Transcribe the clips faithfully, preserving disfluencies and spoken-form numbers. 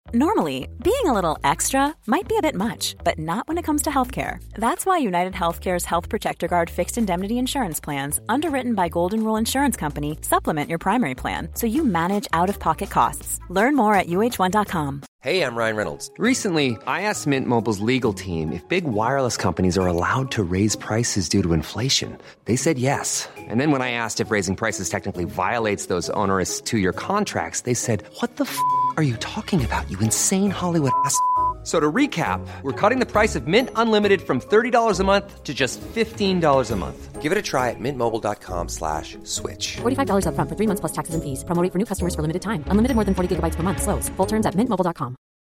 Normally, being a little extra might be a bit much, but not when it comes to healthcare. That's why United Healthcare's Health Protector Guard fixed indemnity insurance plans, underwritten by Golden Rule Insurance Company, supplement your primary plan so you manage out-of-pocket costs. Learn more at U H one dot com. Hey, I'm Ryan Reynolds. Recently, I asked Mint Mobile's legal team if big wireless companies are allowed to raise prices due to inflation. They said yes. And then when I asked if raising prices technically violates those onerous two-year contracts, they said, what the f*** are you talking about, you insane Hollywood ass f- So to recap, we're cutting the price of Mint Unlimited from thirty dollars a month to just fifteen dollars a month. Give it a try at mintmobile.com slash switch. forty-five dollars up front for three months plus taxes and fees. Promo rate for new customers for limited time. Unlimited more than forty gigabytes per month. Slows full terms at mint mobile dot com.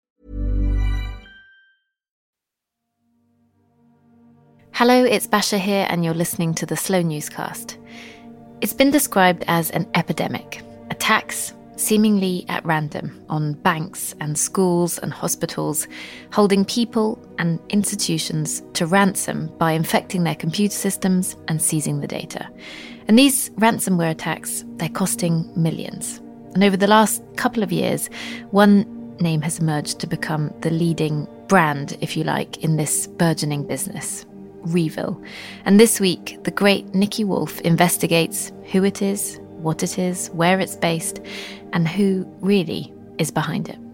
Hello, it's Basha here, and you're listening to the Slow Newscast. It's been described as an epidemic. Attacks, seemingly at random, on banks and schools and hospitals, holding people and institutions to ransom by infecting their computer systems and seizing the data. And these ransomware attacks, they're costing millions. And over the last couple of years, one name has emerged to become the leading brand, if you like, in this burgeoning business: Revil. And this week, the great Nikki Wolf investigates who it is, what it is, where it's based, and who really is behind it.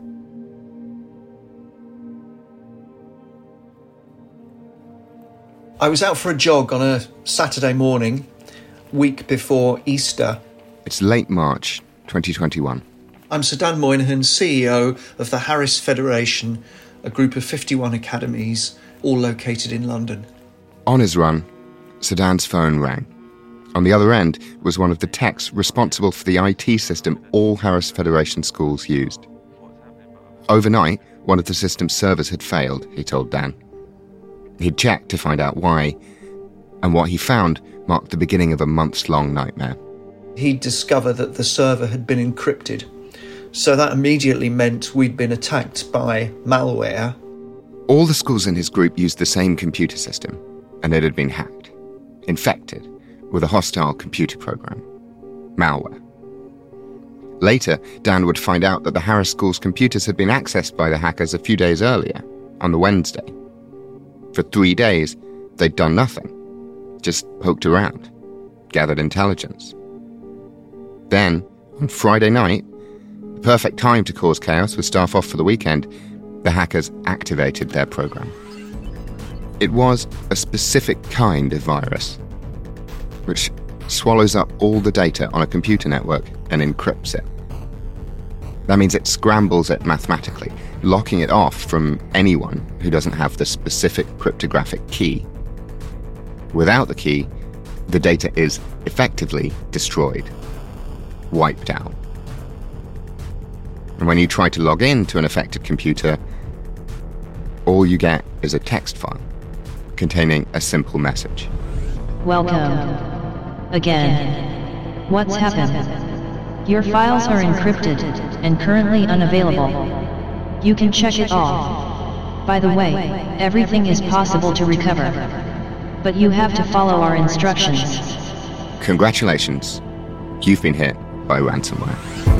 I was out for a jog on a Saturday morning, week before Easter. It's late March twenty twenty-one. I'm Sir Dan Moynihan, C E O of the Harris Federation, a group of fifty-one academies, all located in London. On his run, Sir Dan's phone rang. On the other end was one of the techs responsible for the I T system all Harris Federation schools used. Overnight, one of the system's servers had failed, he told Dan. He'd checked to find out why, and what he found marked the beginning of a months-long nightmare. He'd discovered that the server had been encrypted, so that immediately meant we'd been attacked by malware. All the schools in his group used the same computer system, and it had been hacked, infected, with a hostile computer program, malware. Later, Dan would find out that the Harris School's computers had been accessed by the hackers a few days earlier, on the Wednesday. For three days, they'd done nothing, just poked around, gathered intelligence. Then, on Friday night, the perfect time to cause chaos with staff off for the weekend, the hackers activated their program. It was a specific kind of virus, which swallows up all the data on a computer network and encrypts it. That means it scrambles it mathematically, locking it off from anyone who doesn't have the specific cryptographic key. Without the key, the data is effectively destroyed, wiped out. And when you try to log in to an affected computer, all you get is a text file containing a simple message. Welcome. Again. What's happened? Your files are encrypted and currently unavailable. You can check it all. By the way, everything is possible to recover. But you have to follow our instructions. Congratulations. You've been hit by ransomware.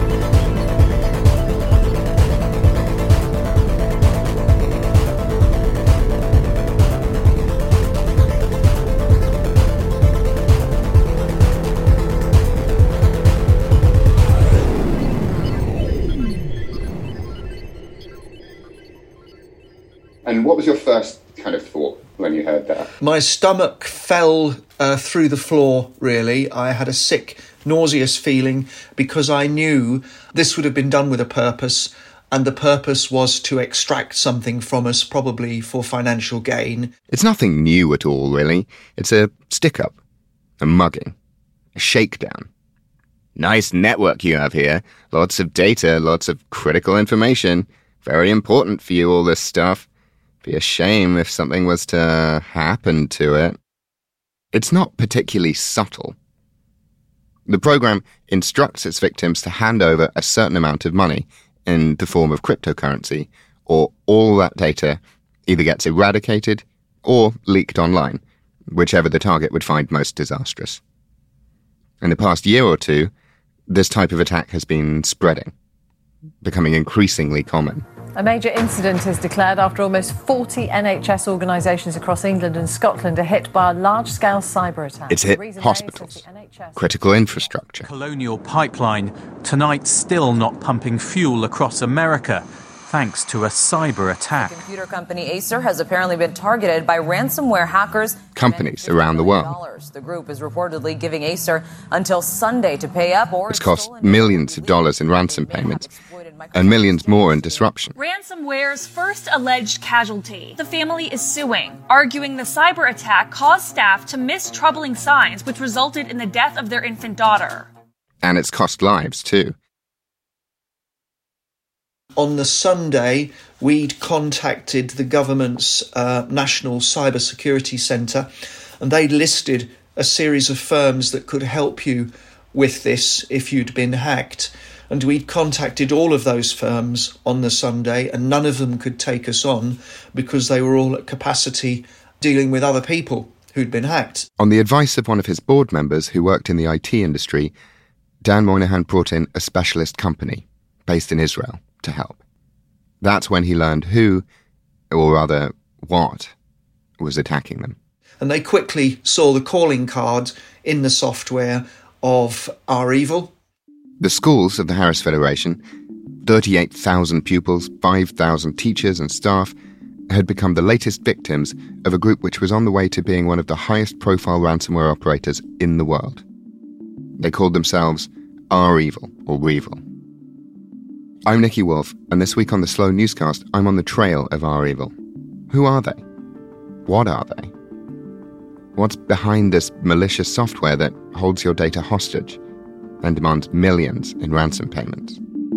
And what was your first kind of thought when you heard that? My stomach fell uh, through the floor, really. I had a sick, nauseous feeling because I knew this would have been done with a purpose, and the purpose was to extract something from us, probably for financial gain. It's nothing new at all, really. It's a stick-up, a mugging, a shakedown. Nice network you have here. Lots of data, lots of critical information. Very important for you, all this stuff. Be a shame if something was to happen to it. It's not particularly subtle. The program instructs its victims to hand over a certain amount of money in the form of cryptocurrency, or all that data either gets eradicated or leaked online, whichever the target would find most disastrous. In the past year or two, this type of attack has been spreading, becoming increasingly common. A major incident is declared after almost forty N H S organisations across England and Scotland are hit by a large-scale cyber attack. It's hit hospitals, critical infrastructure. Colonial Pipeline, tonight still not pumping fuel across America, thanks to a cyber attack. The computer company Acer has apparently been targeted by ransomware hackers. Companies around the world. The group is reportedly giving Acer until Sunday to pay up, or it's cost millions of dollars in ransom payments and millions more in disruption. Ransomware's first alleged casualty. The family is suing, arguing the cyber attack caused staff to miss troubling signs, which resulted in the death of their infant daughter. And it's cost lives, too. On the Sunday, we'd contacted the government's uh, National Cyber Security Centre, and they'd listed a series of firms that could help you with this if you'd been hacked. And we'd contacted all of those firms on the Sunday, and none of them could take us on because they were all at capacity dealing with other people who'd been hacked. On the advice of one of his board members who worked in the I T industry, Dan Moynihan brought in a specialist company based in Israel to help. That's when he learned who, or rather what, was attacking them. And they quickly saw the calling card in the software of REvil. The schools of the Harris Federation, thirty-eight thousand pupils, five thousand teachers and staff, had become the latest victims of a group which was on the way to being one of the highest-profile ransomware operators in the world. They called themselves REvil, or REvil. I'm Nicky Wolf, and this week on the Slow Newscast, I'm on the trail of REvil. Who are they? What are they? What's behind this malicious software that holds your data hostage and demands millions in ransom payments?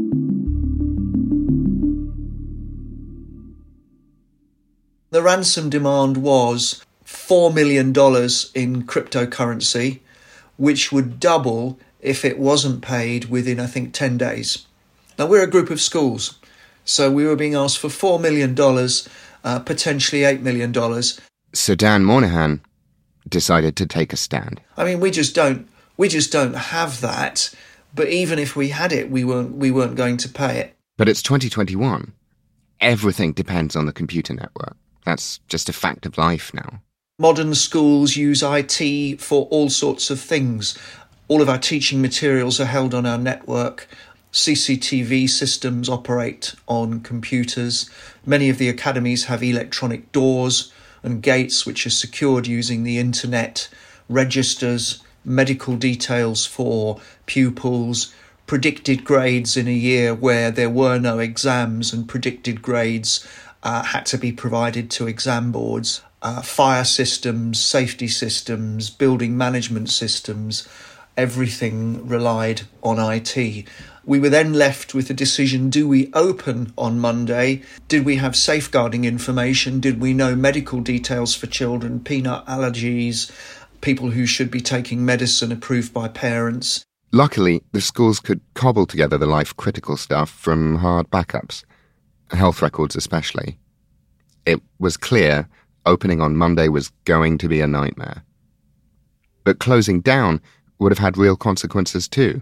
The ransom demand was four million dollars in cryptocurrency, which would double if it wasn't paid within, I think, ten days. Now, we're a group of schools, so we were being asked for four million dollars, uh, potentially eight million dollars. So Dan Moynihan decided to take a stand. I mean, we just don't, we just don't have that. But even if we had it, we weren't, we weren't going to pay it. But it's twenty twenty-one. Everything depends on the computer network. That's just a fact of life now. Modern schools use I T for all sorts of things. All of our teaching materials are held on our network. C C T V systems operate on computers. Many of the academies have electronic doors and gates which are secured using the internet, registers, medical details for pupils, predicted grades in a year where there were no exams and predicted grades uh, had to be provided to exam boards, uh, fire systems, safety systems, building management systems, everything relied on I T. We were then left with the decision, do we open on Monday? Did we have safeguarding information? Did we know medical details for children, peanut allergies, people who should be taking medicine approved by parents? Luckily, the schools could cobble together the life-critical stuff from hard backups, health records especially. It was clear opening on Monday was going to be a nightmare. But closing down would have had real consequences too.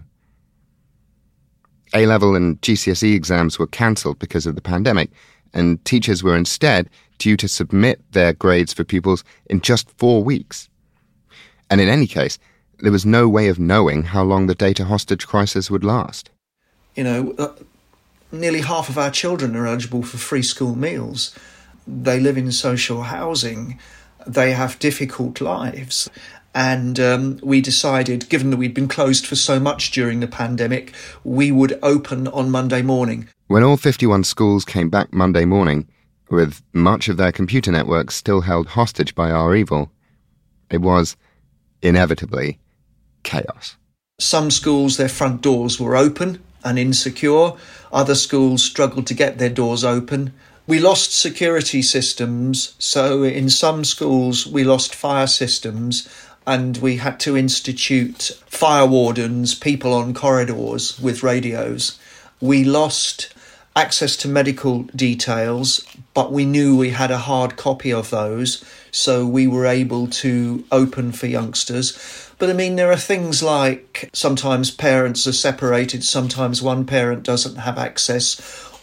A-level and G C S E exams were cancelled because of the pandemic, and teachers were instead due to submit their grades for pupils in just four weeks. And in any case, there was no way of knowing how long the data hostage crisis would last. You know, uh, nearly half of our children are eligible for free school meals. They live in social housing. They have difficult lives. And um, we decided, given that we'd been closed for so much during the pandemic, we would open on Monday morning. When all fifty-one schools came back Monday morning, with much of their computer networks still held hostage by REvil, it was, inevitably, chaos. Some schools, their front doors were open and insecure. Other schools struggled to get their doors open. We lost security systems, so in some schools we lost fire systems, and we had to institute fire wardens, people on corridors with radios. We lost access to medical details, but we knew we had a hard copy of those, so we were able to open for youngsters. But I mean, there are things like sometimes parents are separated, sometimes one parent doesn't have access.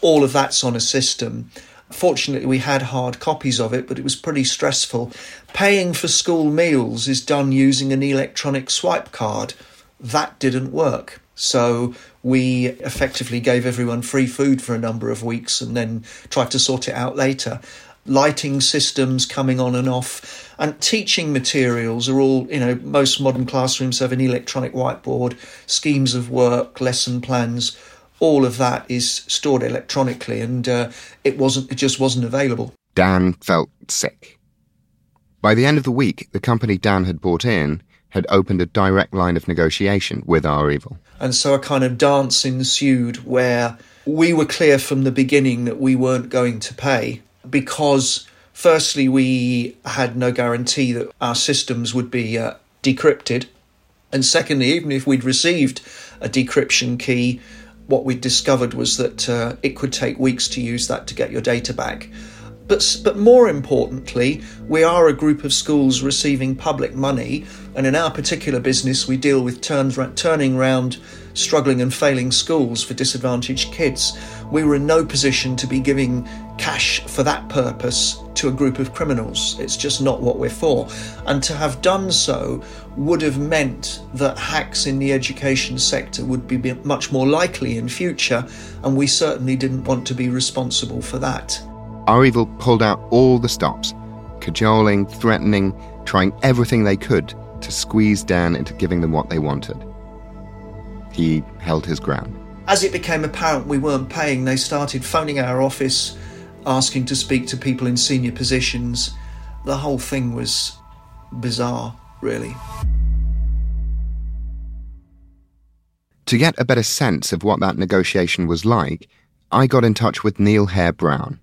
all of that's on a system. Fortunately, we had hard copies of it, but it was pretty stressful. Paying for school meals is done using an electronic swipe card. That didn't work. So we effectively gave everyone free food for a number of weeks and then tried to sort it out later. Lighting systems coming on and off, and teaching materials are all, you know, most modern classrooms have an electronic whiteboard, schemes of work, lesson plans. All of that is stored electronically, and uh, it wasn't. It just wasn't available. Dan felt sick. By the end of the week, the company Dan had bought in had opened a direct line of negotiation with REvil. And so a kind of dance ensued where we were clear from the beginning that we weren't going to pay because, firstly, we had no guarantee that our systems would be uh, decrypted. And secondly, even if we'd received a decryption key, what we'd discovered was that uh, it could take weeks to use that to get your data back. But, but more importantly, we are a group of schools receiving public money, and in our particular business, we deal with turn, turning round struggling and failing schools for disadvantaged kids. We were in no position to be giving cash for that purpose to a group of criminals. It's just not what we're for. And to have done so would have meant that hacks in the education sector would be much more likely in future, and we certainly didn't want to be responsible for that. REvil pulled out all the stops, cajoling, threatening, trying everything they could to squeeze Dan into giving them what they wanted. He held his ground. As it became apparent we weren't paying, they started phoning our office, asking to speak to people in senior positions. The whole thing was bizarre, really. To get a better sense of what that negotiation was like, I got in touch with Neil Hare Brown.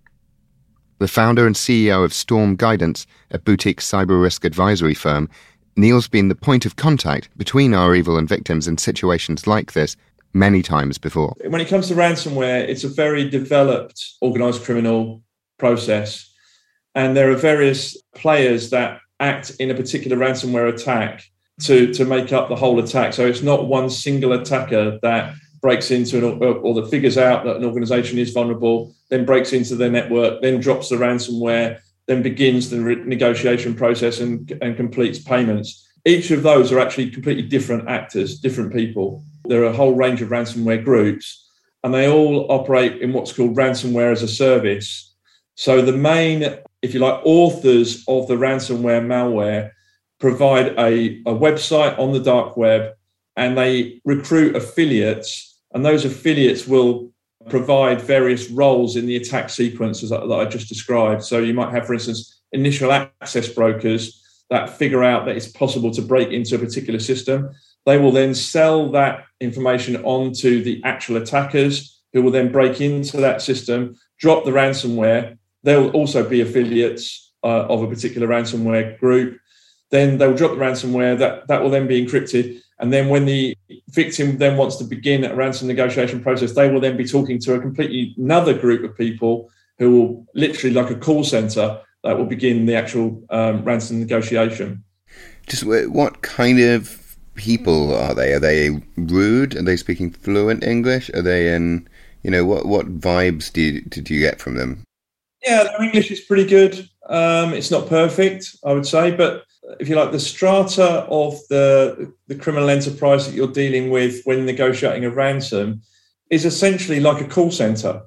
The founder and C E O of Storm Guidance, a boutique cyber risk advisory firm, Neil's been the point of contact between REvil and victims in situations like this many times before. When it comes to ransomware, it's a very developed organised criminal process, and there are various players that act in a particular ransomware attack to, to make up the whole attack. So it's not one single attacker that breaks into an, or that figures out that an organisation is vulnerable, then breaks into their network, then drops the ransomware, then begins the re- negotiation process and, and completes payments. Each of those are actually completely different actors, different people. There are a whole range of ransomware groups, and they all operate in what's called ransomware as a service. So the main, if you like, authors of the ransomware malware provide a, a website on the dark web, and they recruit affiliates, and those affiliates will provide various roles in the attack sequences that, that I just described. So you might have, for instance, initial access brokers that figure out that it's possible to break into a particular system. They will then sell that information on to the actual attackers, who will then break into that system, drop the ransomware. They'll also be affiliates uh, of a particular ransomware group. Then they'll drop the ransomware, that, that will then be encrypted. And then when the victim then wants to begin a ransom negotiation process, they will then be talking to a completely another group of people who will literally, like a call center, that will begin the actual um, ransom negotiation. Just what kind of people are they? Are they rude? Are they speaking fluent English? Are they in, you know, what, what vibes do you, did you get from them? Yeah, their English is pretty good. Um, it's not perfect, I would say, but if you like, the strata of the, the criminal enterprise that you're dealing with when negotiating a ransom is essentially like a call center.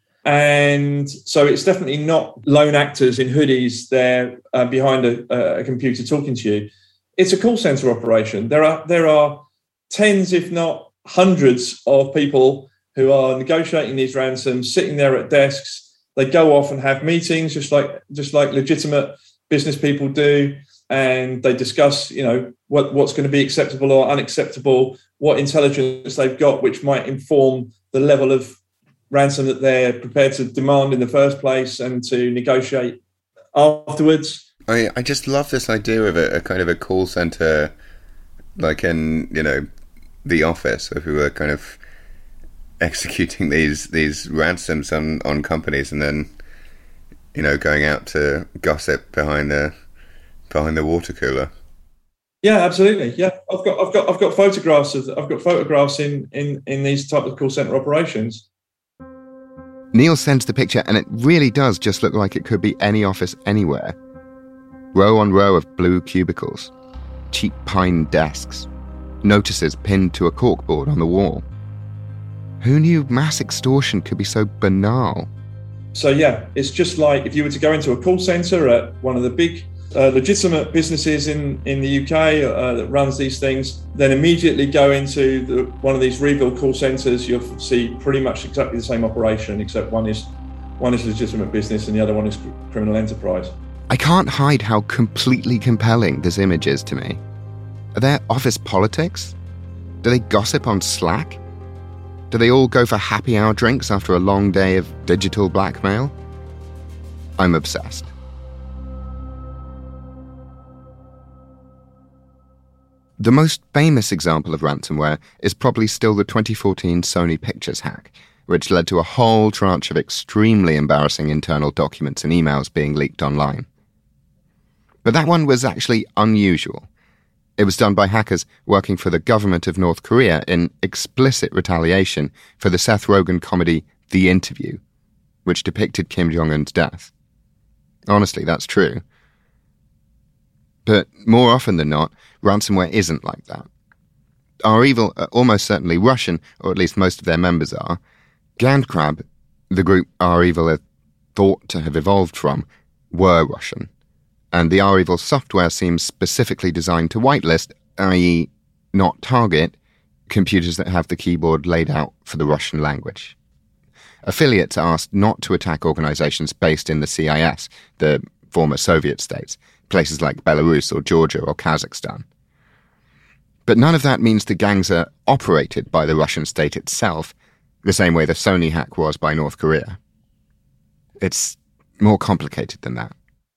And so it's definitely not lone actors in hoodies there uh, behind a, a computer talking to you. It's a call center operation. There are there are tens, if not hundreds, of people who are negotiating these ransoms, sitting there at desks. They go off and have meetings, just like just like legitimate business people do, and they discuss, you know, what, what's going to be acceptable or unacceptable, what intelligence they've got, which might inform the level of ransom that they're prepared to demand in the first place and to negotiate afterwards. I I just love this idea of a, a kind of a call center, like in, you know, The Office, who are kind of executing these these ransoms on, on companies and then, you know, going out to gossip behind the behind the water cooler. Yeah, absolutely. Yeah, I've got I've got I've got photographs of I've got photographs in in in these type of call center operations. Neil sends the picture, and it really does just look like it could be any office anywhere. Row on row of blue cubicles, cheap pine desks, notices pinned to a corkboard on the wall. Who knew mass extortion could be so banal? So yeah, it's just like if you were to go into a call centre at one of the big uh, legitimate businesses in, in the U K uh, that runs these things, then immediately go into the, one of these rebuild call centres, you'll see pretty much exactly the same operation, except one is one is legitimate business and the other one is criminal enterprise. I can't hide how completely compelling this image is to me. Are there office politics? Do they gossip on Slack? Do they all go for happy hour drinks after a long day of digital blackmail? I'm obsessed. The most famous example of ransomware is probably still the twenty fourteen Sony Pictures hack, which led to a whole tranche of extremely embarrassing internal documents and emails being leaked online. But that one was actually unusual. It was done by hackers working for the government of North Korea in explicit retaliation for the Seth Rogen comedy The Interview, which depicted Kim Jong-un's death. Honestly, that's true. But more often than not, ransomware isn't like that. REvil are almost certainly Russian, or at least most of their members are. GandCrab, the group REvil are thought to have evolved from, were Russian. And the REvil software seems specifically designed to whitelist, that is not target, computers that have the keyboard laid out for the Russian language. Affiliates are asked not to attack organizations based in the C I S, the former Soviet states, places like Belarus or Georgia or Kazakhstan. But none of that means the gangs are operated by the Russian state itself, the same way the Sony hack was by North Korea. It's more complicated than that.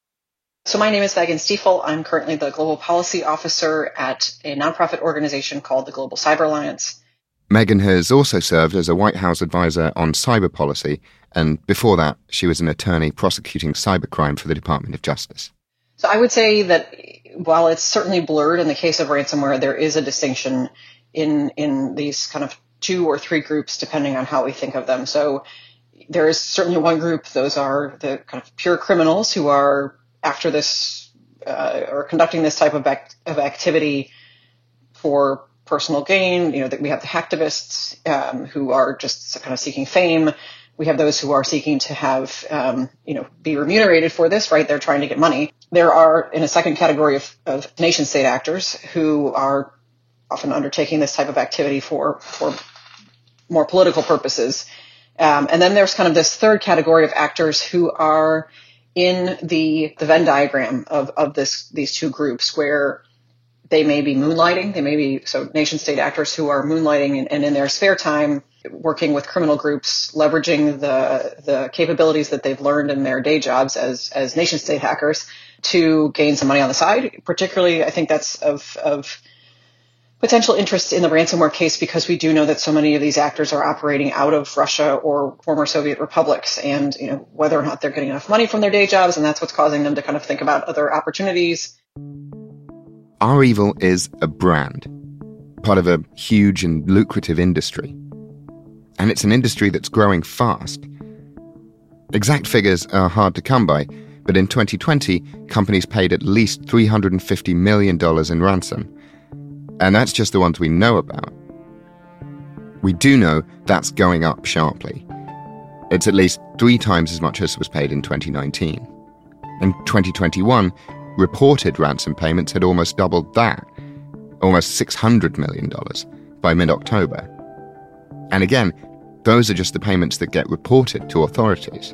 So my name is Megan Stiefel. I'm currently the Global Policy Officer at a nonprofit organization called the Global Cyber Alliance. Megan has also served as a White House advisor on cyber policy, and before that, she was an attorney prosecuting cybercrime for the Department of Justice. So I would say that while it's certainly blurred in the case of ransomware, there is a distinction in in these kind of two or three groups, depending on how we think of them. So there is certainly one group, those are the kind of pure criminals who are after this uh, or conducting this type of, act- of activity for personal gain. You know, that we have the hacktivists um, who are just kind of seeking fame. We have those who are seeking to have, um, you know, be remunerated for this, right? They're trying to get money. There are, in a second category of, of nation-state actors who are often undertaking this type of activity for, for more political purposes. Um, and then there's kind of this third category of actors who are in the, the Venn diagram of, of this, these two groups where they may be moonlighting. They may be, so nation state actors who are moonlighting and, and in their spare time working with criminal groups, leveraging the, the capabilities that they've learned in their day jobs as, as nation state hackers to gain some money on the side. Particularly, I think that's of, of potential interest in the ransomware case because we do know that so many of these actors are operating out of Russia or former Soviet republics, and you know whether or not they're getting enough money from their day jobs, and that's what's causing them to kind of think about other opportunities. REvil is a brand, part of a huge and lucrative industry. And it's an industry that's growing fast. Exact figures are hard to come by, but in twenty twenty, companies paid at least three hundred fifty million dollars in ransom. And that's just the ones we know about. We do know that's going up sharply. It's at least three times as much as was paid in twenty nineteen. In twenty twenty-one, reported ransom payments had almost doubled that, almost six hundred million dollars, by mid-October. And again, those are just the payments that get reported to authorities.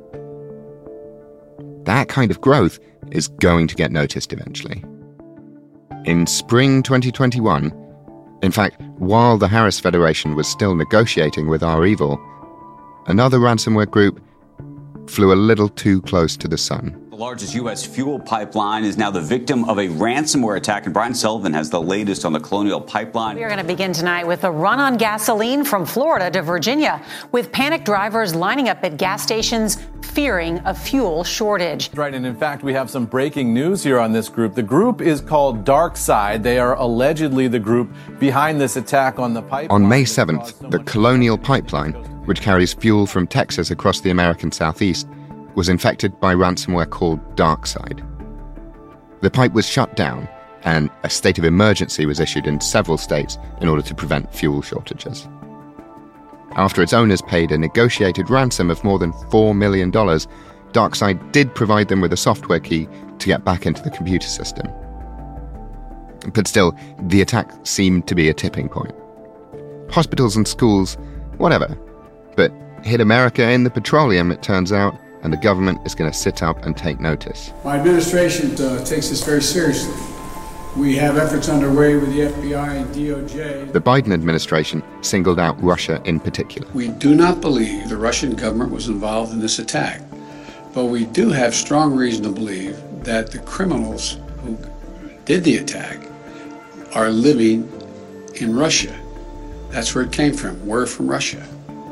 That kind of growth is going to get noticed eventually. In spring twenty twenty-one, in fact, while the Harris Federation was still negotiating with REvil, another ransomware group flew a little too close to the sun. The largest U S fuel pipeline is now the victim of a ransomware attack, and Brian Sullivan has the latest on the Colonial Pipeline. We are going to begin tonight with a run on gasoline from Florida to Virginia, with panicked drivers lining up at gas stations fearing a fuel shortage. Right, and in fact, we have some breaking news here on this group. The group is called DarkSide. They are allegedly the group behind this attack on the pipeline. On May seventh, the Colonial Pipeline, which carries fuel from Texas across the American Southeast, was infected by ransomware called DarkSide. The pipe was shut down, and a state of emergency was issued in several states in order to prevent fuel shortages. After its owners paid a negotiated ransom of more than four million dollars, DarkSide did provide them with a software key to get back into the computer system. But still, the attack seemed to be a tipping point. Hospitals and schools, whatever. But hit America in the petroleum, it turns out, and the government is going to sit up and take notice. My administration uh, takes this very seriously. We have efforts underway with the F B I and D O J. The Biden administration singled out Russia in particular. We do not believe the Russian government was involved in this attack, but we do have strong reason to believe that the criminals who did the attack are living in Russia. That's where it came from. We're from Russia.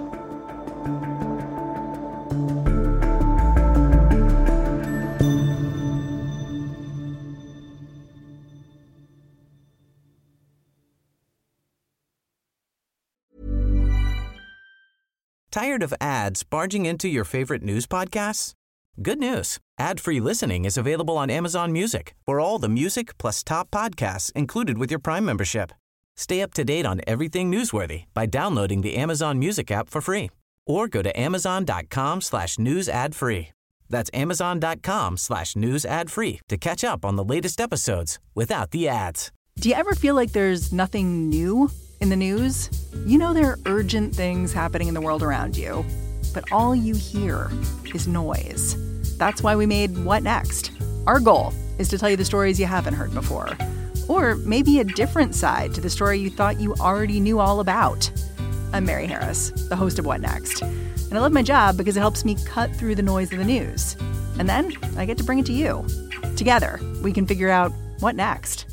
Tired of ads barging into your favorite news podcasts? Good news. Ad-free listening is available on Amazon Music for all the music plus top podcasts included with your Prime membership. Stay up to date on everything newsworthy by downloading the Amazon Music app for free or go to amazon.com slash news ad free. That's amazon.com slash news ad free to catch up on the latest episodes without the ads. Do you ever feel like there's nothing new in the news? You know there are urgent things happening in the world around you, but all you hear is noise. That's why we made What Next? Our goal is to tell you the stories you haven't heard before, or maybe a different side to the story you thought you already knew all about. I'm Mary Harris, the host of What Next, and I love my job because it helps me cut through the noise of the news. And then I get to bring it to you. Together, we can figure out what next.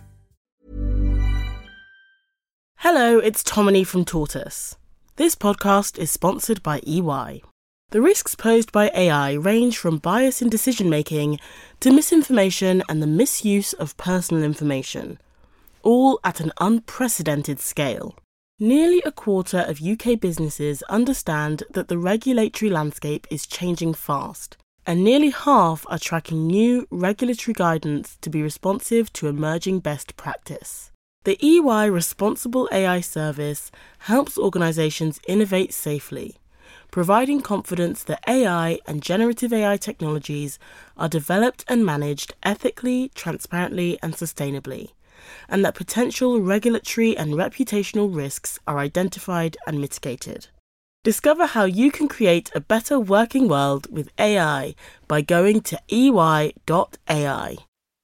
Hello, it's Tomini from Tortoise. This podcast is sponsored by E Y. The risks posed by A I range from bias in decision-making to misinformation and the misuse of personal information, all at an unprecedented scale. Nearly a quarter of U K businesses understand that the regulatory landscape is changing fast, and nearly half are tracking new regulatory guidance to be responsive to emerging best practice. The E Y Responsible A I Service helps organisations innovate safely, providing confidence that A I and generative A I technologies are developed and managed ethically, transparently and sustainably, and that potential regulatory and reputational risks are identified and mitigated. Discover how you can create a better working world with A I by going to E Y dot A I.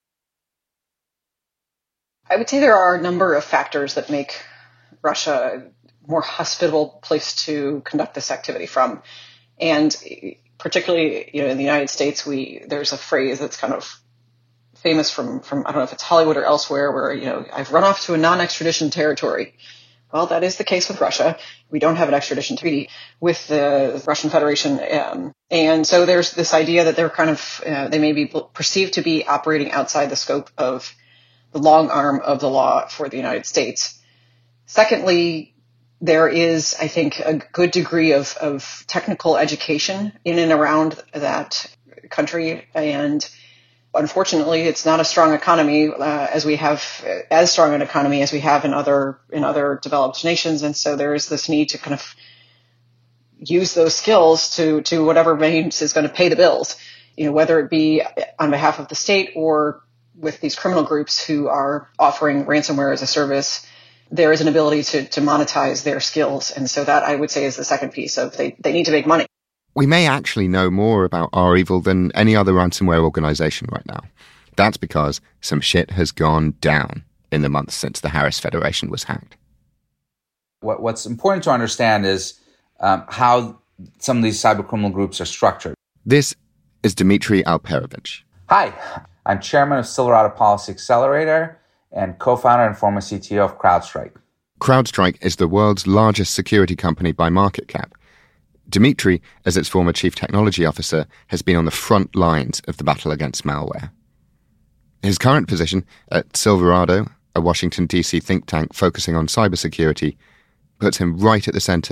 I would say there are a number of factors that make Russia a more hospitable place to conduct this activity from. And particularly, you know, in the United States, we there's a phrase that's kind of famous from, from, I don't know if it's Hollywood or elsewhere, where, you know, I've run off to a non-extradition territory. Well, that is the case with Russia. We don't have an extradition treaty with the Russian Federation. Um, and so there's this idea that they're kind of, uh, they may be perceived to be operating outside the scope of the long arm of the law for the United States. Secondly, there is, I think, a good degree of, of technical education in and around that country. And unfortunately, it's not a strong economy uh, as we have, as strong an economy as we have in other in other developed nations. And so there is this need to kind of use those skills to to whatever means is going to pay the bills, you know, whether it be on behalf of the state or with these criminal groups who are offering ransomware as a service. There is an ability to, to monetize their skills. And so that, I would say, is the second piece of they, they need to make money. We may actually know more about REvil than any other ransomware organization right now. That's because some shit has gone down in the months since the Harris Federation was hacked. What, what's important to understand is um, how some of these cybercriminal groups are structured. This is Dmitry Alperovich. Hi, I'm chairman of Silverado Policy Accelerator and co-founder and former C T O of CrowdStrike. CrowdStrike is the world's largest security company by market cap. Dmitry, as its former chief technology officer, has been on the front lines of the battle against malware. His current position at Silverado, a Washington, D C think tank focusing on cybersecurity, puts him right at the center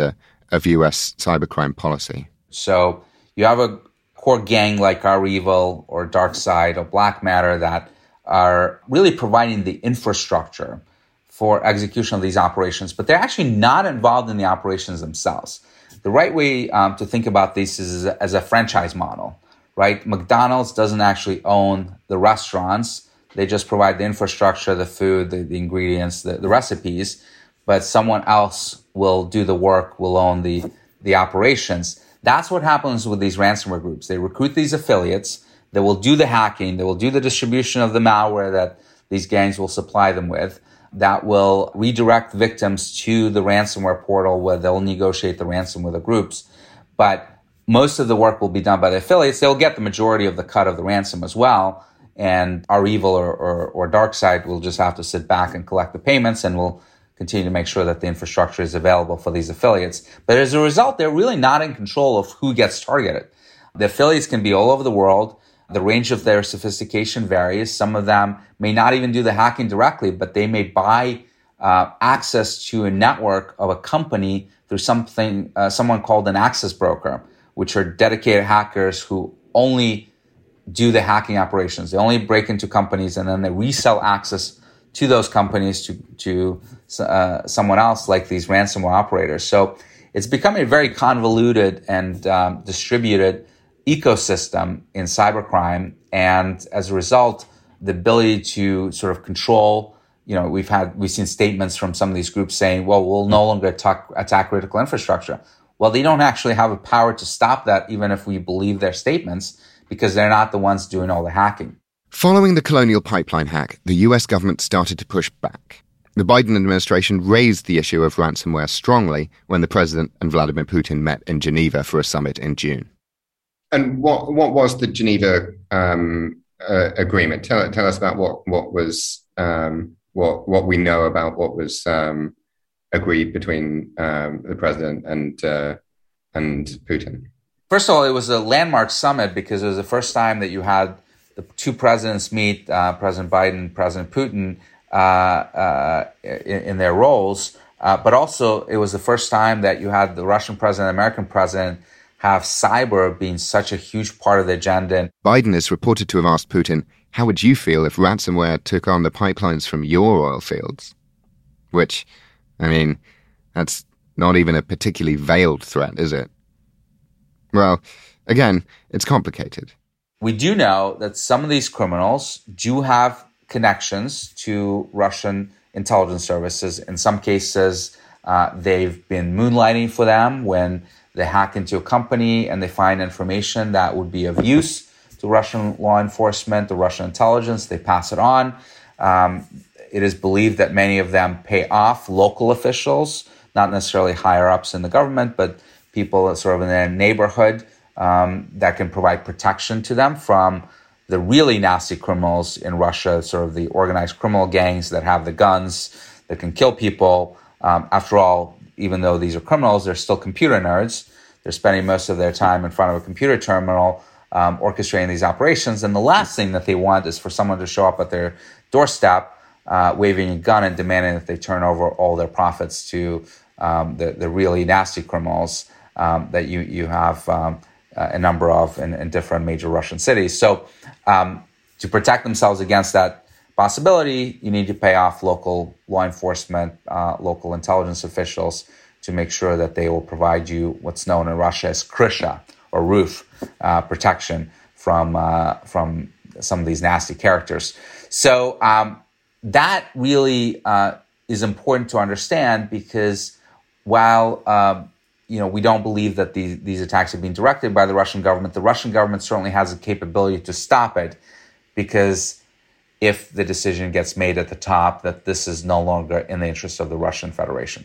of U S cybercrime policy. So you have a core gang like REvil or DarkSide or Black Matter that are really providing the infrastructure for execution of these operations, but they're actually not involved in the operations themselves. The right way um, to think about this is as a franchise model, right? McDonald's doesn't actually own the restaurants. They just provide the infrastructure, the food, the, the ingredients, the, the recipes, but someone else will do the work, will own the, the operations. That's what happens with these ransomware groups. They recruit these affiliates, they will do the hacking, they will do the distribution of the malware that these gangs will supply them with, that will redirect victims to the ransomware portal where they'll negotiate the ransom with the groups. But most of the work will be done by the affiliates. They'll get the majority of the cut of the ransom as well. And REvil or, or, or DarkSide will just have to sit back and collect the payments, and will continue to make sure that the infrastructure is available for these affiliates. But as a result, they're really not in control of who gets targeted. The affiliates can be all over the world. The range of their sophistication varies. Some of them may not even do the hacking directly, but they may buy uh, access to a network of a company through something, uh, someone called an access broker, which are dedicated hackers who only do the hacking operations. They only break into companies and then they resell access to those companies to, to uh, someone else, like these ransomware operators. So it's becoming a very convoluted and um, distributed ecosystem in cybercrime. And as a result, the ability to sort of control, you know, we've had, we've seen statements from some of these groups saying, well, we'll no longer attack, attack critical infrastructure. Well, they don't actually have a power to stop that, even if we believe their statements, because they're not the ones doing all the hacking. Following the Colonial Pipeline hack, the U S government started to push back. The Biden administration raised the issue of ransomware strongly when the president and Vladimir Putin met in Geneva for a summit in June. And what what was the Geneva um, uh, agreement? Tell tell us about what what was um, what what we know about what was um, agreed between um, the president and uh, and Putin. First of all, it was a landmark summit because it was the first time that you had the two presidents meet, uh, President Biden and President Putin, uh, uh, in, in their roles. Uh, but also, it was the first time that you had the Russian president, the American president, have cyber being such a huge part of the agenda. Biden is reported to have asked Putin, how would you feel if ransomware took on the pipelines from your oil fields? Which, I mean, that's not even a particularly veiled threat, is it? Well, again, it's complicated. We do know that some of these criminals do have connections to Russian intelligence services. In some cases, uh, they've been moonlighting for them when they hack into a company and they find information that would be of use to Russian law enforcement, the Russian intelligence. They pass it on. Um, it is believed that many of them pay off local officials, not necessarily higher ups in the government, but people sort of in their neighborhood um, that can provide protection to them from the really nasty criminals in Russia, sort of the organized criminal gangs that have the guns that can kill people. Um, after all, even though these are criminals, they're still computer nerds. They're spending most of their time in front of a computer terminal um, orchestrating these operations. And the last thing that they want is for someone to show up at their doorstep uh, waving a gun and demanding that they turn over all their profits to um, the, the really nasty criminals um, that you, you have um, a number of in, in different major Russian cities. So um, to protect themselves against that possibility, you need to pay off local law enforcement, uh, local intelligence officials to make sure that they will provide you what's known in Russia as krysha, or roof uh, protection from uh, from some of these nasty characters. So um, that really uh, is important to understand, because while um, you know we don't believe that these these attacks are being directed by the Russian government, the Russian government certainly has the capability to stop it, because if the decision gets made at the top that this is no longer in the interest of the Russian Federation.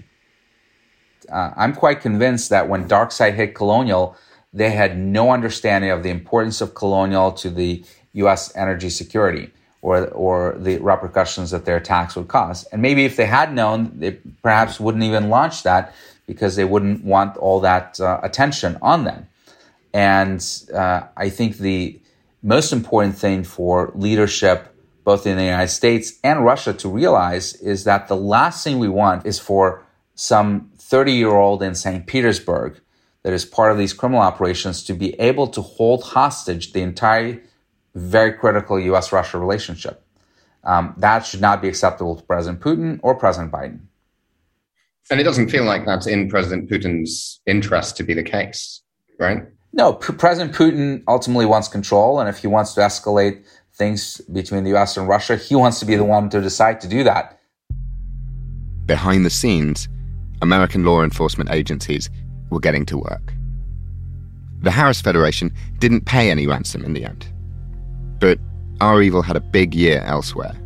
Uh, I'm quite convinced that when DarkSide hit Colonial, they had no understanding of the importance of Colonial to the U S energy security or or the repercussions that their attacks would cause. And maybe if they had known, they perhaps wouldn't even launch that, because they wouldn't want all that uh, attention on them. And uh, I think the most important thing for leadership, both in the United States and Russia, to realize is that the last thing we want is for some thirty-year-old in Saint Petersburg that is part of these criminal operations to be able to hold hostage the entire very critical U S Russia relationship. Um, that should not be acceptable to President Putin or President Biden. And it doesn't feel like that's in President Putin's interest to be the case, right? No, P- President Putin ultimately wants control, and if he wants to escalate things between the U S and Russia, he wants to be the one to decide to do that. Behind the scenes, American law enforcement agencies were getting to work. The Harris Federation didn't pay any ransom in the end. But REvil had a big year elsewhere.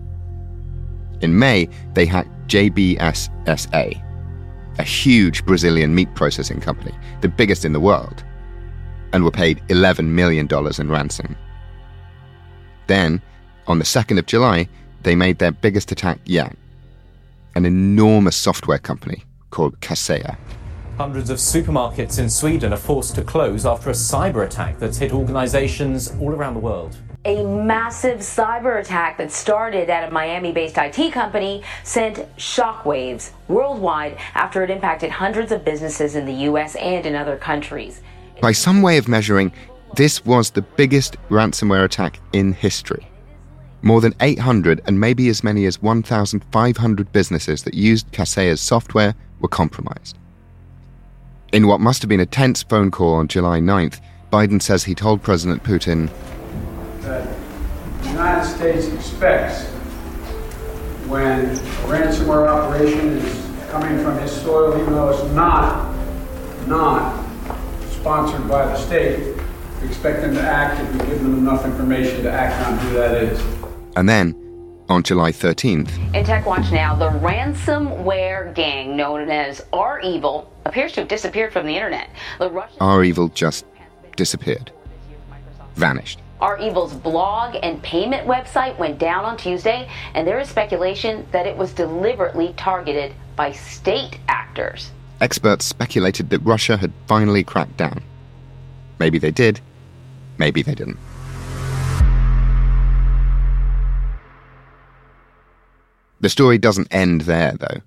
In May, they hacked J B S S A, a huge Brazilian meat processing company, the biggest in the world, and were paid eleven million dollars in ransom. Then, on the second of July, they made their biggest attack yet, an enormous software company called Kaseya. Hundreds of supermarkets in Sweden are forced to close after a cyber attack that's hit organizations all around the world. A massive cyber attack that started at a Miami-based I T company sent shockwaves worldwide after it impacted hundreds of businesses in the U S and in other countries. By some way of measuring, this was the biggest ransomware attack in history. More than eight hundred and maybe as many as one thousand five hundred businesses that used Kaseya's software were compromised. In what must have been a tense phone call on July ninth, Biden says he told President Putin that the United States expects when a ransomware operation is coming from his soil, even though it's not, not sponsored by the state, we expect them to act if we give them enough information to act on who that is. And then, on July thirteenth... In TechWatch now, the ransomware gang known as REvil appears to have disappeared from the internet. The Russian REvil just disappeared. Vanished. REvil's blog and payment website went down on Tuesday, and there is speculation that it was deliberately targeted by state actors. Experts speculated that Russia had finally cracked down. Maybe they did, maybe they didn't. The story doesn't end there, though.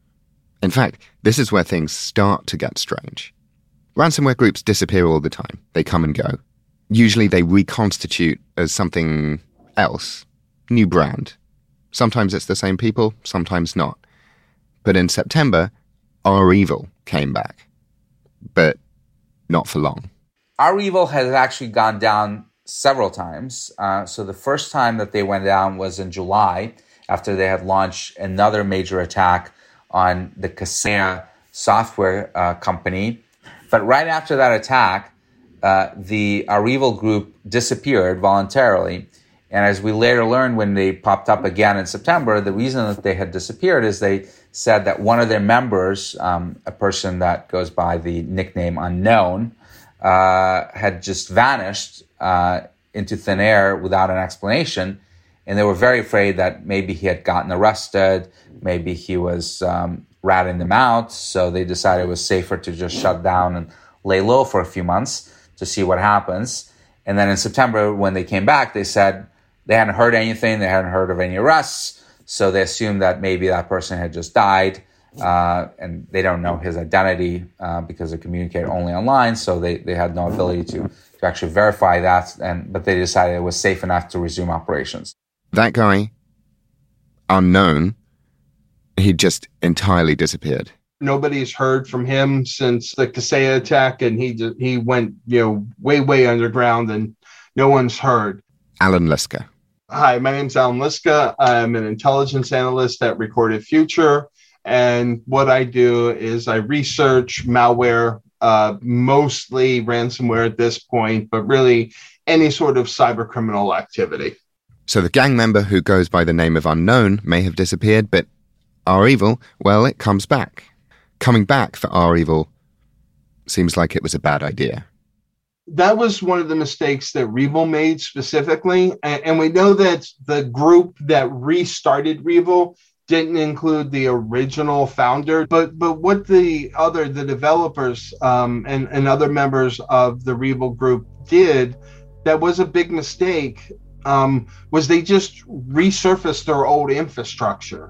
In fact, this is where things start to get strange. Ransomware groups disappear all the time. They come and go. Usually they reconstitute as something else, new brand. Sometimes it's the same people, sometimes not. But in September, REvil came back. But not for long. REvil has actually gone down several times. Uh, so the first time that they went down was in July, after they had launched another major attack on the Kaseya software uh, company. But right after that attack, uh, the REvil group disappeared voluntarily. And as we later learned when they popped up again in September, the reason that they had disappeared is they said that one of their members, um, a person that goes by the nickname Unknown, uh, had just vanished uh, into thin air without an explanation. And they were very afraid that maybe he had gotten arrested, maybe he was um, ratting them out. So they decided it was safer to just shut down and lay low for a few months to see what happens. And then in September, when they came back, they said they hadn't heard anything, they hadn't heard of any arrests. So they assumed that maybe that person had just died, uh, and they don't know his identity uh, because they communicate only online. So they, they had no ability to, to actually verify that. And but they decided it was safe enough to resume operations. That guy, Unknown, he just entirely disappeared. Nobody's heard from him since the Kaseya attack, and he he went, you know, way, way underground, and no one's heard. Alan Liska. Hi, my name's Alan Liska. I'm an intelligence analyst at Recorded Future, and what I do is I research malware, uh, mostly ransomware at this point, but really any sort of cyber criminal activity. So the gang member who goes by the name of Unknown may have disappeared, but REvil, well, it comes back. Coming back for REvil seems like it was a bad idea. That was one of the mistakes that REvil made specifically. And, and we know that the group that restarted REvil didn't include the original founder, but but what the other, the developers um, and, and other members of the REvil group did that was a big mistake um, was they just resurfaced their old infrastructure.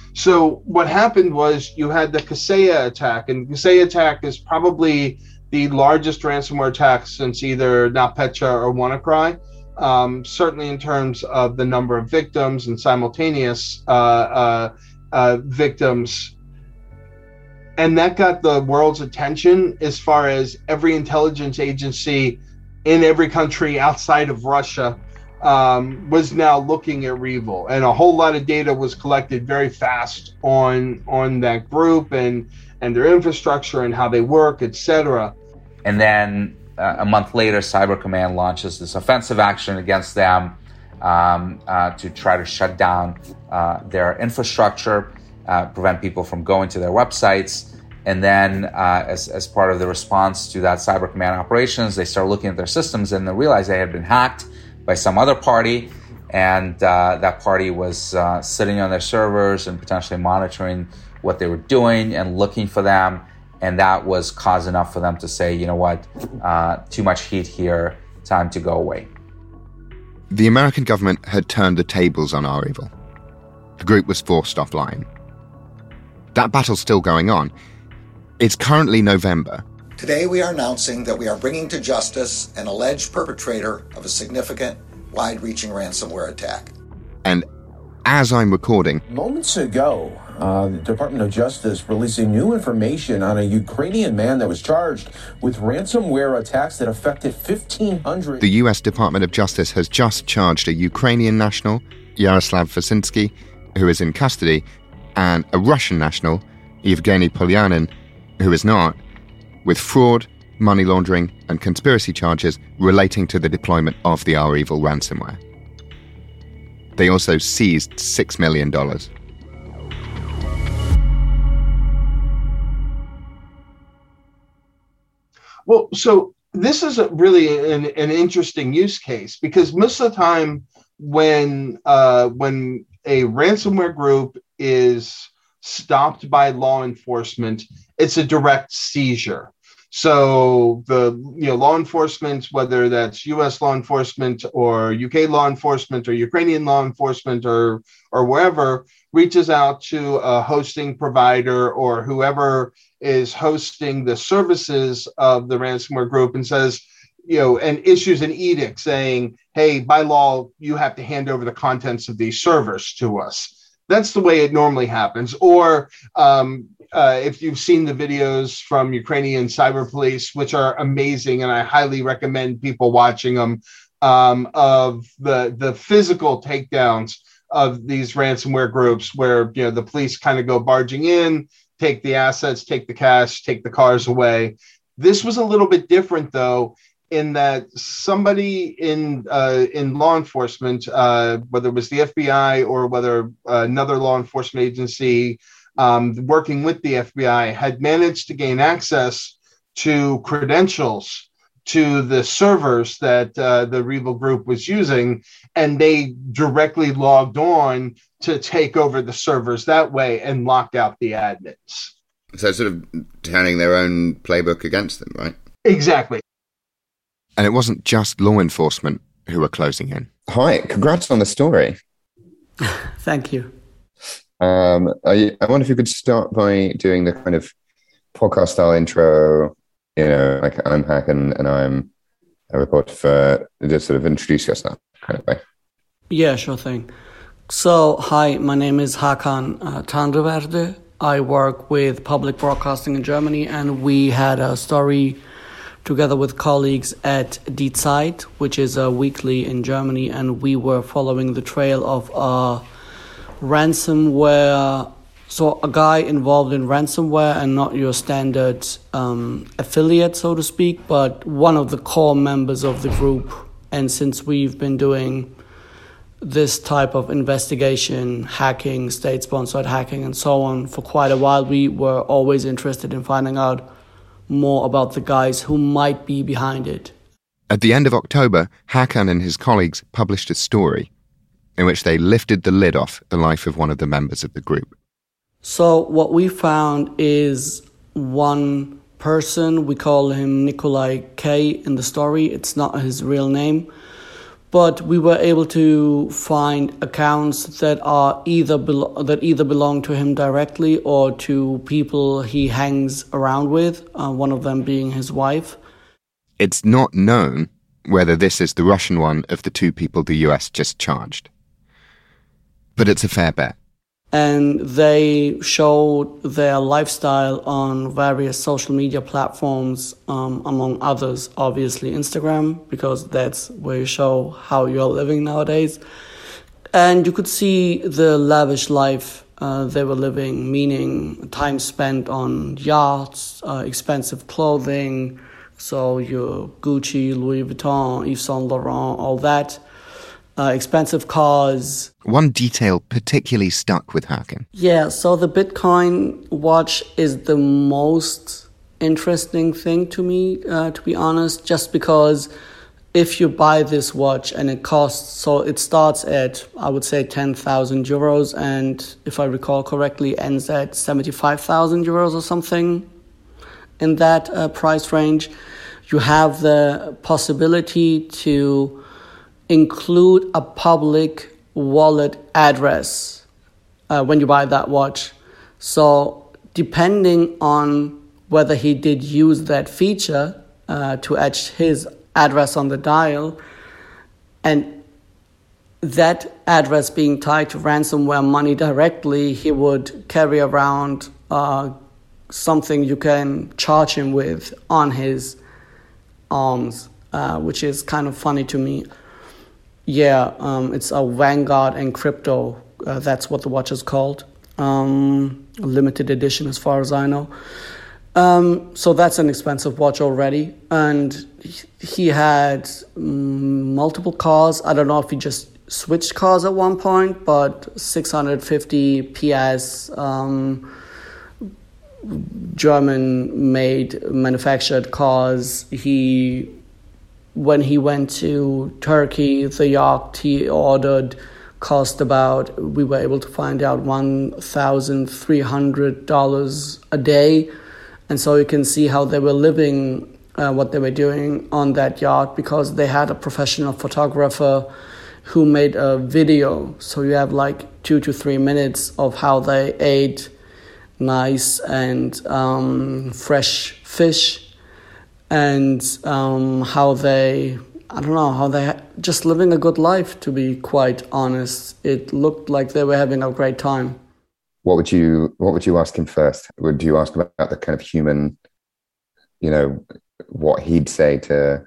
So what happened was you had the Kaseya attack, and the Kaseya attack is probably the largest ransomware attack since either NotPetya or WannaCry, um, certainly in terms of the number of victims and simultaneous uh, uh, uh, victims. And that got the world's attention as far as every intelligence agency in every country outside of Russia um, was now looking at REvil. And a whole lot of data was collected very fast on on that group and, and their infrastructure and how they work, et cetera. And then uh, a month later, Cyber Command launches this offensive action against them um, uh, to try to shut down uh, their infrastructure, uh, prevent people from going to their websites. And then uh, as, as part of the response to that Cyber Command operations, they start looking at their systems and they realize they had been hacked by some other party. And uh, that party was uh, sitting on their servers and potentially monitoring what they were doing and looking for them. And that was cause enough for them to say, you know what, uh, too much heat here, time to go away. The American government had turned the tables on REvil. The group was forced offline. That battle's still going on. It's currently November. Today we are announcing that we are bringing to justice an alleged perpetrator of a significant, wide-reaching ransomware attack. And as I'm recording, moments ago, uh, the Department of Justice releasing new information on a Ukrainian man that was charged with ransomware attacks that affected fifteen hundred... The U S Department of Justice has just charged a Ukrainian national, Yaroslav Vasynsky, who is in custody, and a Russian national, Evgeny Polyanin, who is not, with fraud, money laundering, and conspiracy charges relating to the deployment of the REvil ransomware. They also seized six million dollars. Well, so this is a really an, an interesting use case, because most of the time when uh, when a ransomware group is stopped by law enforcement, it's a direct seizure. So the you know law enforcement, whether that's U S law enforcement or U K law enforcement or Ukrainian law enforcement or or wherever, reaches out to a hosting provider or whoever is hosting the services of the ransomware group and says, you know, and issues an edict saying, hey, by law, you have to hand over the contents of these servers to us. That's the way it normally happens. Or um, uh, if you've seen the videos from Ukrainian cyber police, which are amazing, and I highly recommend people watching them, um, of the the physical takedowns of these ransomware groups, where you know the police kind of go barging in, take the assets, take the cash, take the cars away. This was a little bit different, though, in that somebody in uh, in law enforcement, uh, whether it was the F B I or whether another law enforcement agency um, working with the F B I, had managed to gain access to credentials to the servers that uh, the REvil group was using, and they directly logged on to take over the servers that way and lock out the admins. So sort of turning their own playbook against them, right? Exactly. And it wasn't just law enforcement who were closing in. Hi, congrats on the story. Thank you. Um, I, I wonder if you could start by doing the kind of podcast-style intro, you know, like I'm Hakan and I'm a reporter for, just sort of introduce yourself kind of way. Yeah, sure thing. So, hi, my name is Hakan uh, Tanrıverdi. I work with public broadcasting in Germany, and we had a story together with colleagues at Die Zeit, which is a weekly in Germany, and we were following the trail of a ransomware, so a guy involved in ransomware and not your standard um, affiliate, so to speak, but one of the core members of the group. And since we've been doing this type of investigation, hacking, state-sponsored hacking, and so on for quite a while, we were always interested in finding out more about the guys who might be behind it. At the end of October, Hakan and his colleagues published a story in which they lifted the lid off the life of one of the members of the group. So what we found is one person, we call him Nikolai K in the story. It's not his real name, but we were able to find accounts that are either belo- that either belong to him directly or to people he hangs around with, uh, one of them being his wife. It's not known whether this is the Russian one of the two people the U S just charged. But it's a fair bet. And they showed their lifestyle on various social media platforms, um, among others, obviously Instagram, because that's where you show how you're living nowadays. And you could see the lavish life uh, they were living, meaning time spent on yachts, uh, expensive clothing, so your Gucci, Louis Vuitton, Yves Saint Laurent, all that. Uh, expensive cars. One detail particularly stuck with Hakan. Yeah, so the Bitcoin watch is the most interesting thing to me, uh, to be honest, just because if you buy this watch and it costs, so it starts at, I would say, ten thousand euros, and if I recall correctly, ends at seventy-five thousand euros or something in that uh, price range. You have the possibility to include a public wallet address uh, when you buy that watch. So depending on whether he did use that feature uh, to etch his address on the dial, and that address being tied to ransomware money directly, he would carry around uh, something you can charge him with on his arms, uh, which is kind of funny to me. Yeah, um, it's a Vanguard Encrypto. Uh, that's what the watch is called. Um, limited edition, as far as I know. Um, so that's an expensive watch already. And he had um, multiple cars. I don't know if he just switched cars at one point, but six hundred fifty P S, um, German-made, manufactured cars. He... When he went to Turkey, the yacht he ordered cost about, we were able to find out, one thousand three hundred dollars a day. And so you can see how they were living, uh, what they were doing on that yacht, because they had a professional photographer who made a video. So you have like two to three minutes of how they ate nice and um, fresh fish. And um, how they, I don't know, how they just living a good life, to be quite honest. It looked like they were having a great time. What would you What would you ask him first? Would you ask about the kind of human, you know, what he'd say to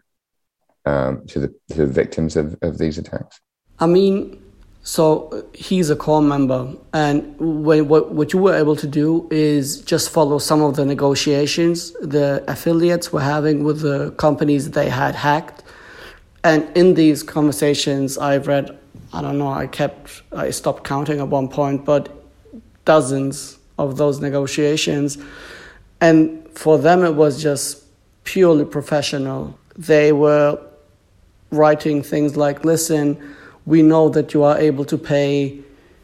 um, to the to the victims of, of these attacks? I mean, so he's a core member, and when, what what you were able to do is just follow some of the negotiations the affiliates were having with the companies they had hacked. And in these conversations, I've read, I don't know, I kept, I stopped counting at one point, but dozens of those negotiations. And for them, it was just purely professional. They were writing things like, listen, we know that you are able to pay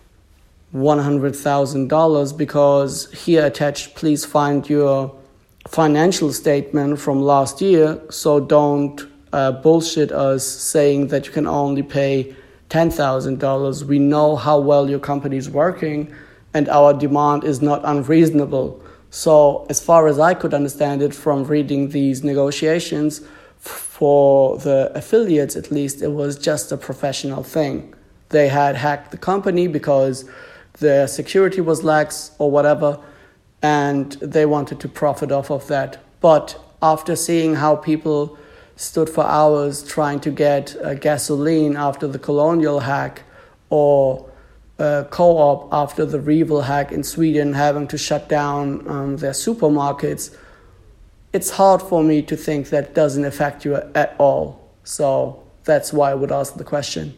one hundred thousand dollars because here attached, please find your financial statement from last year. So don't uh, bullshit us saying that you can only pay ten thousand dollars. We know how well your company is working and our demand is not unreasonable. So as far as I could understand it from reading these negotiations, for the affiliates, at least, it was just a professional thing. They had hacked the company because their security was lax or whatever, and they wanted to profit off of that. But after seeing how people stood for hours trying to get uh, gasoline after the Colonial hack, or uh, Co-op after the Revel hack in Sweden, having to shut down um, their supermarkets, it's hard for me to think that doesn't affect you at all. So that's why I would ask the question.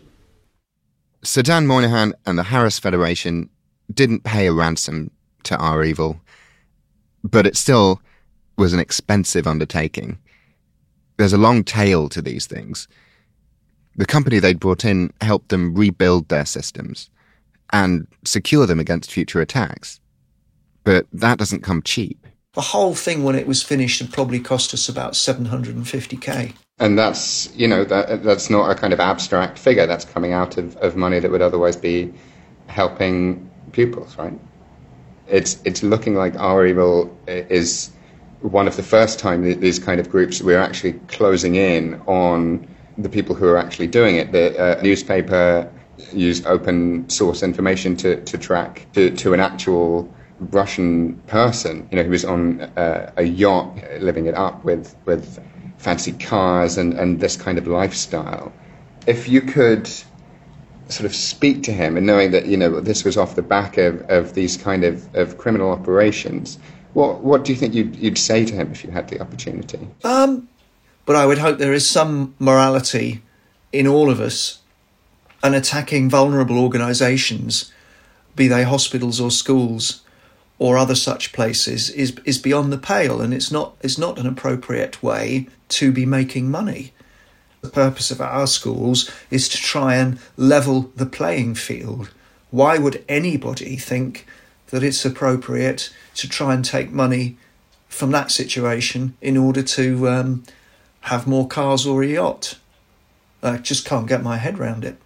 So Dan Moynihan and the Harris Federation didn't pay a ransom to REvil, but it still was an expensive undertaking. There's a long tail to these things. The company they'd brought in helped them rebuild their systems and secure them against future attacks. But that doesn't come cheap. The whole thing, when it was finished, had probably cost us about seven hundred fifty K. And that's, you know, that that's not a kind of abstract figure. That's coming out of, of money that would otherwise be helping pupils, right? It's it's looking like Our Evil is one of the first time that these kind of groups, we're actually closing in on the people who are actually doing it. The uh, newspaper used open source information to, to track to, to an actual Russian person, you know, who was on uh, a yacht, living it up with, with fancy cars and, and this kind of lifestyle. If you could sort of speak to him, and knowing that, you know, this was off the back of, of these kind of, of criminal operations, what what do you think you'd, you'd say to him if you had the opportunity? Um, but I would hope there is some morality in all of us, and attacking vulnerable organisations, be they hospitals or schools or other such places, is is beyond the pale, and it's not it's not an appropriate way to be making money. The purpose of our schools is to try and level the playing field. Why would anybody think that it's appropriate to try and take money from that situation in order to um, have more cars or a yacht? I just can't get my head around it.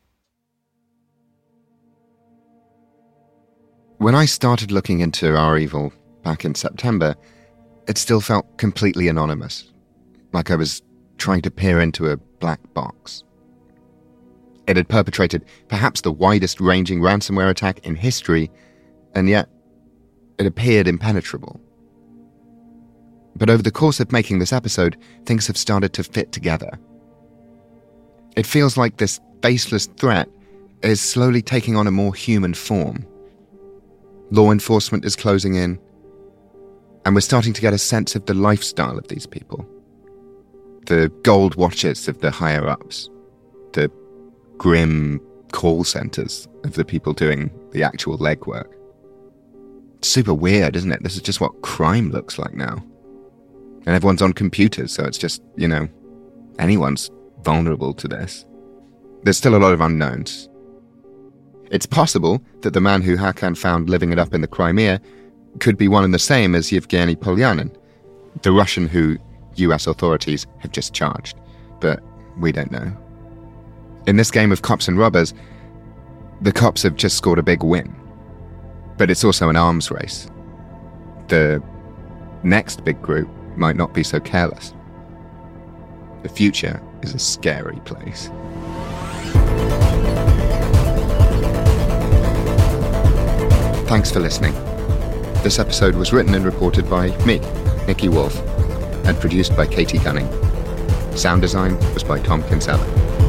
When I started looking into Our Evil back in September, it still felt completely anonymous, like I was trying to peer into a black box. It had perpetrated perhaps the widest-ranging ransomware attack in history, and yet it appeared impenetrable. But over the course of making this episode, things have started to fit together. It feels like this faceless threat is slowly taking on a more human form. Law enforcement is closing in, and we're starting to get a sense of the lifestyle of these people. The gold watches of the higher-ups, the grim call centres of the people doing the actual legwork. It's super weird, isn't it? This is just what crime looks like now. And everyone's on computers, so it's just, you know, anyone's vulnerable to this. There's still a lot of unknowns. It's possible that the man who Hakan found living it up in the Crimea could be one and the same as Yevgeny Polyanin, the Russian who U S authorities have just charged, but we don't know. In this game of cops and robbers, the cops have just scored a big win, but it's also an arms race. The next big group might not be so careless. The future is a scary place. Thanks for listening. This episode was written and reported by me, Nikki Wolf, and produced by Katie Gunning. Sound design was by Tom Kinsella.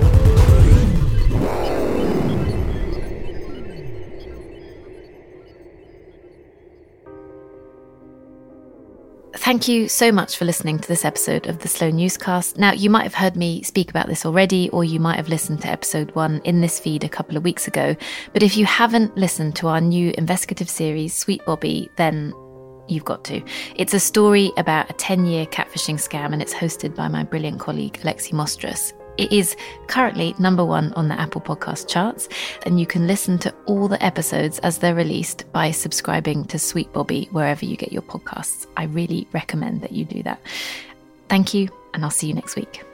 Thank you so much for listening to this episode of the Slow Newscast. Now, you might have heard me speak about this already, or you might have listened to episode one in this feed a couple of weeks ago. But if you haven't listened to our new investigative series, Sweet Bobby, then you've got to. It's a story about a ten-year catfishing scam, and it's hosted by my brilliant colleague, Alexi Mostras. It is currently number one on the Apple Podcast charts, and you can listen to all the episodes as they're released by subscribing to Sweet Bobby wherever you get your podcasts. I really recommend that you do that. Thank you, and I'll see you next week.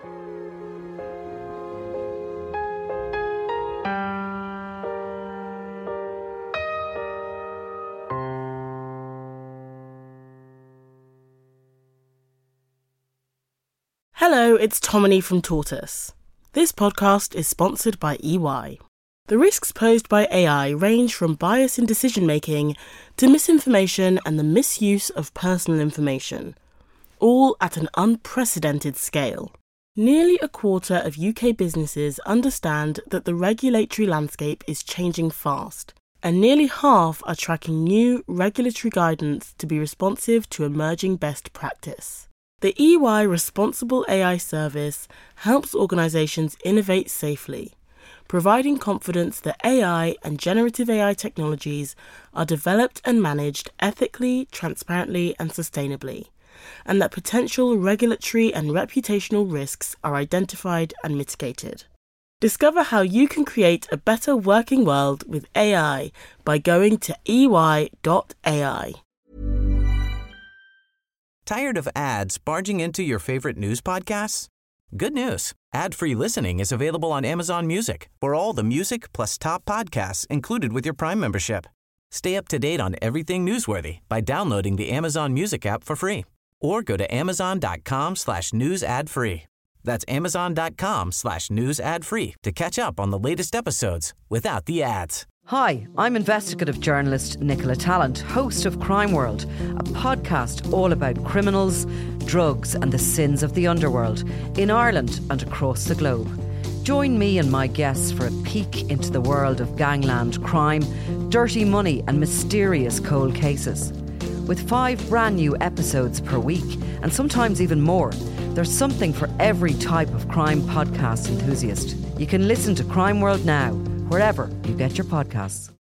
Hello, it's Tomini from Tortoise. This podcast is sponsored by E Y. The risks posed by A I range from bias in decision-making to misinformation and the misuse of personal information, all at an unprecedented scale. Nearly a quarter of U K businesses understand that the regulatory landscape is changing fast, and nearly half are tracking new regulatory guidance to be responsive to emerging best practice. The E Y Responsible A I Service helps organisations innovate safely, providing confidence that A I and generative A I technologies are developed and managed ethically, transparently and sustainably, and that potential regulatory and reputational risks are identified and mitigated. Discover how you can create a better working world with A I by going to E Y dot A I. Tired of ads barging into your favorite news podcasts? Good news. Ad-free listening is available on Amazon Music for all the music plus top podcasts included with your Prime membership. Stay up to date on everything newsworthy by downloading the Amazon Music app for free or go to amazon.com slash news ad free. That's amazon.com slash news ad free to catch up on the latest episodes without the ads. Hi, I'm investigative journalist Nicola Tallant, host of Crime World, a podcast all about criminals, drugs and the sins of the underworld in Ireland and across the globe. Join me and my guests for a peek into the world of gangland crime, dirty money and mysterious cold cases. With five brand new episodes per week, and sometimes even more, there's something for every type of crime podcast enthusiast. You can listen to Crime World now, wherever you get your podcasts.